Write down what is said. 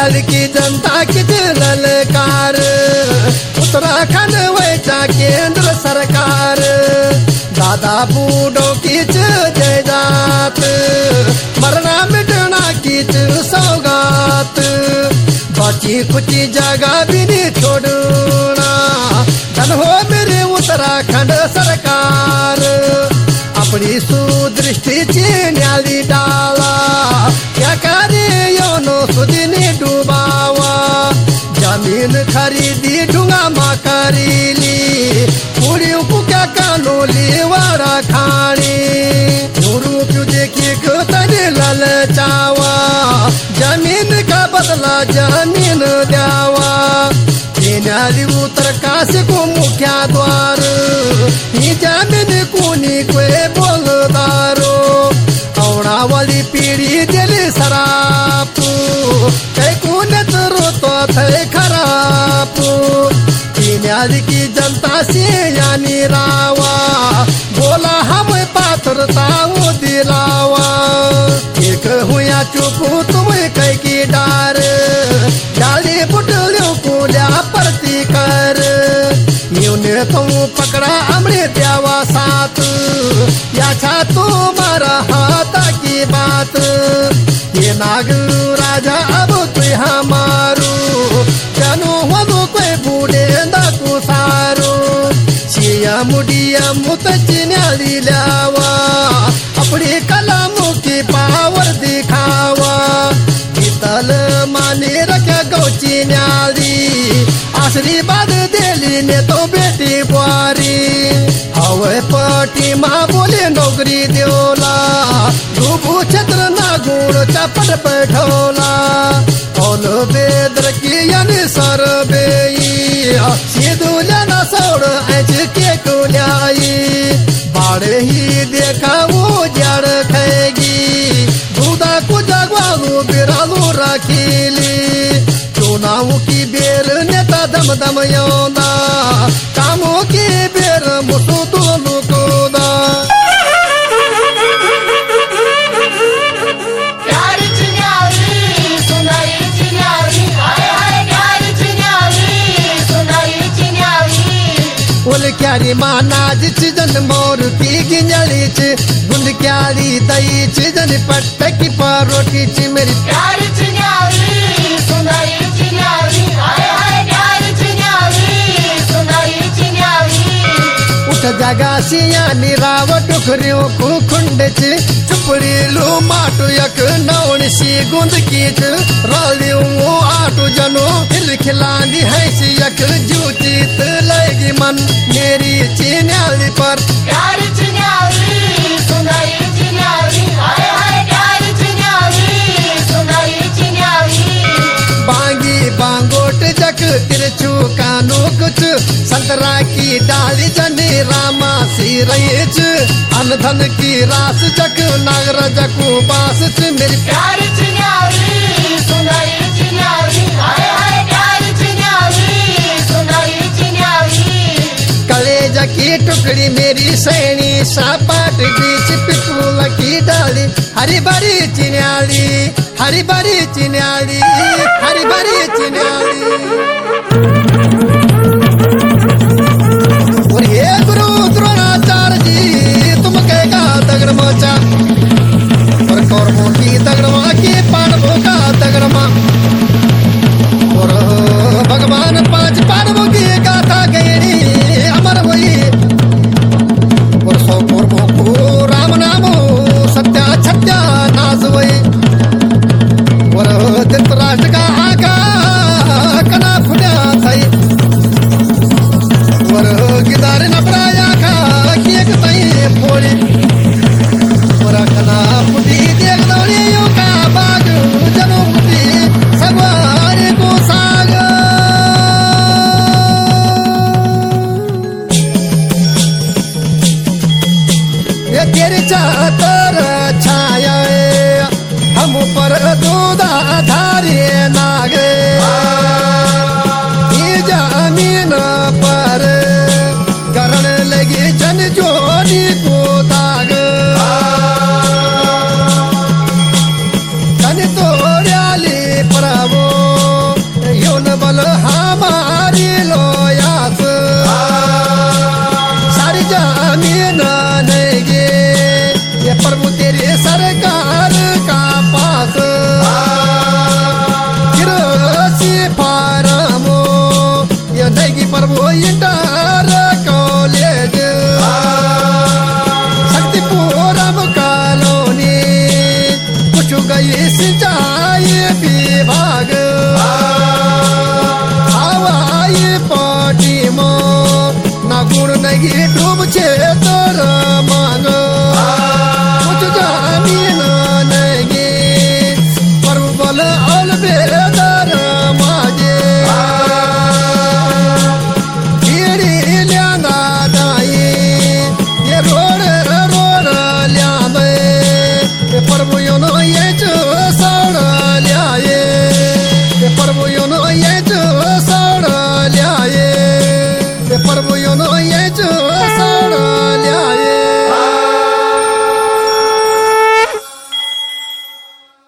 चिन्याल की जनता किती ललकार उत्तराखंड व्हायचा केंद्र सरकार दादा बूढ़ों कीच जयदात मरना मिटना कीच सौगात बची कुची जगह भी नहीं छोड़ना धन हो मेरे उत्तराखंड सरकार अपनी सुदृष्टीची न्याली डाला या कार्य योनो सुदिनी डुबावा जमीन खरीदी ढूंगा मा करीली पूरी पुक्या कानोली वारा खाणी गुरु क्यों देखी तने ललचावा जमीन का बदला जमीन द्यावा न्याली उत्तर काशी को मुख्या द्वार ही जमीन कोणी कोई बोलदारो औणावाली पीढ़ी दिली सराप कई कोणच रोतो थे खराब न्याली की जनता से यानी रावा बोला हम पात्रता दिलावा एक हुआ चुप तुम्हें कई की डार डाली बुटलियों को लिया प्रतिकर यूने तुम पकड़ा अमृत द्यावा साथ या छा तुम्हारा हाथ की बात ये नाग राजा अब तु हमारू जनु वधु कोई बूढ़े दाकू सारू छिया मुडिया मुत चिन्याली लावा अपनी कलामों की पावर दिखावा तल माने रखे गौची न्याली आशीर्वाद देली ने तो बेटी बुआरी हवे पटी माँ बोले नौकरी देवला डूबू छत्र ना गुण चपट बैठोला ओल बेदर की यानी सर बेई सीधुल्या ना सौड़ ऐच के कुल्याई बाड़े ही देखा वो जड़ खेगी दूधा को जगवालू बिरालू रखीली चुनाव की बेर नेता दम दम योना कामों की बेर मुसु दोनों कोदा क्यारी मानाज जन मोर की गिंजलीच गुंड क्यारी दई जन पट्ट की परोटी च मेरी प्यार चिन्याली सुंदरी चिन्याली हाय हाय प्यार चिन्याली सुंदरी चिन्याली उठ जगा सिया निराव टुकरियों को खुंड च चुपड़ी लो माटू यक नौन सी गुंद की च रालियों आटू जनो हिल खिलानी है सी यक जूचित लेगी मन मेरी चिन्याली पर प्यार चिन्याली सुंदरी चिन्याली हाय हाय प्यार चिन्याली सुंदरी चिन्याली बांगी बांगोट जक तिरछू कानो कुछ संतरा की डाली जनी रामा सी रहीच अनधन की रास जक नागर जकू बास च मेरी प्यार चिन्याली सुंदरी चिन्याली हाय हाय प्यार चिन्याली सुंदरी चिन्याली कलेज की टुकड़ी मेरी सैनी सापाट बीच पिपुल की डाली हरी भरी चिन्याली हरी भरी चिन्याली हरी भरी चिन्याली।